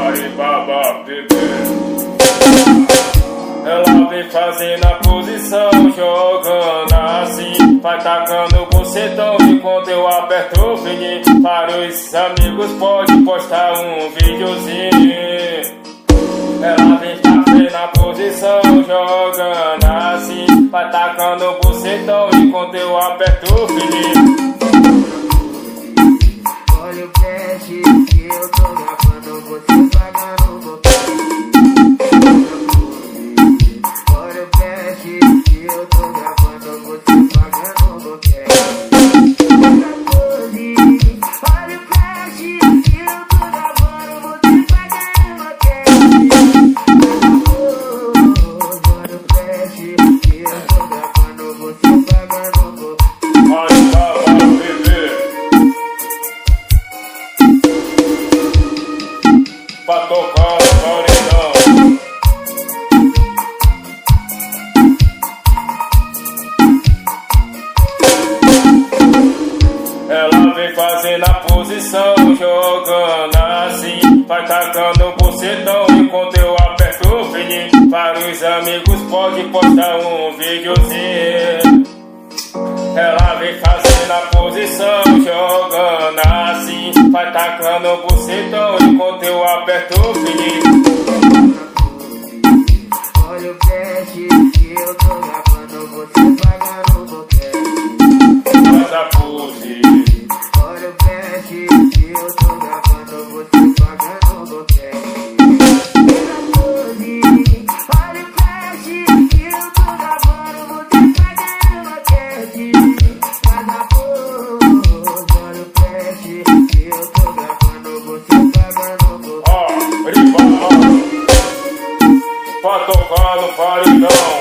Alibaba, bebê. Ela vem fazendo a posição, jogando assim, vai tacando o bucetão enquanto eu aperto o fininho. Para os amigos pode postar um videozinho. Ela vem fazendo a posição, jogando assim, vai tacando o bucetão enquanto eu aperto o fininho. Olha o flash que eu tô gravando, você pagando um pouquinho. Olha o flash que eu tô gravando, você pagando um pouquinho. Olha o flash que eu tô gravando, você pagando um pouquinho. Olha o flash que eu tô gravando, você pagando um pouquinho. Alibaba, bebê. Pra tocar o paredão. Ela vem fazendo a posição, jogando assim, vai tacando o bucetão enquanto eu aperto o fininho. Para os amigos pode postar um videozinho. Ela vem fazendo a posição, jogando assim, vai tacando o bucetão enquanto eu aperto o fininho. Olha o flash que eu tô gravando, você pagando um pouquinho. Faz a pose. Olha o flash que eu tô gravando, você pagando um pouquinho. Olha o flash que eu tô gravando, você pagando um pouquinho. Faz a pose. Olha o flash que eu tô gravando, você pagando um pouquinho. Ó, riba, ó. Pra tocar no paredão.